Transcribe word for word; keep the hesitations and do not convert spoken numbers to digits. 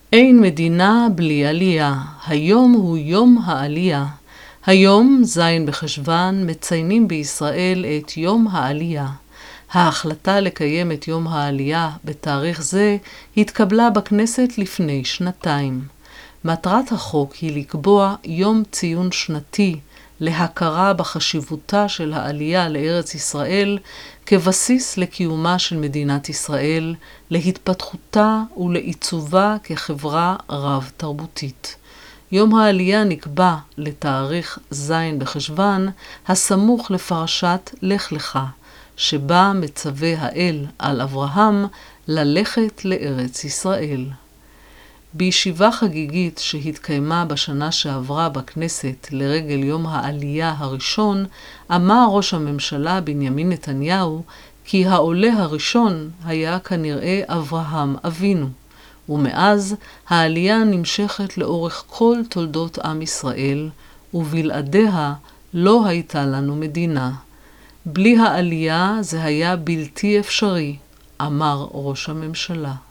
אין מדינה בלי עלייה. היום הוא יום העלייה. היום, זין בחשוון, מציינים בישראל את יום העלייה. ההחלטה לקיים את יום העלייה בתאריך זה התקבלה בכנסת לפני שנתיים. מטרת החוק היא לקבוע יום ציון שנתי להכרה בחשיבותה של העלייה לארץ ישראל כבסיס לקיומה של מדינת ישראל, להתפתחותה ולעיצובה כחברה רב-תרבותית. יום העלייה נקבע לתאריך זין בחשוון, הסמוך לפרשת לך לך, שבה מצווה האל על אברהם ללכת לארץ ישראל. בישיבה חגיגית שהתקיימה בשנה שעברה בכנסת לרגל יום העלייה הראשון, אמר ראש הממשלה בנימין נתניהו כי העולה הראשון היה כנראה אברהם אבינו, ומאז העלייה נמשכת לאורך כל תולדות עם ישראל, ובלעדיה לא הייתה לנו מדינה. בלי העלייה זה היה בלתי אפשרי, אמר ראש הממשלה.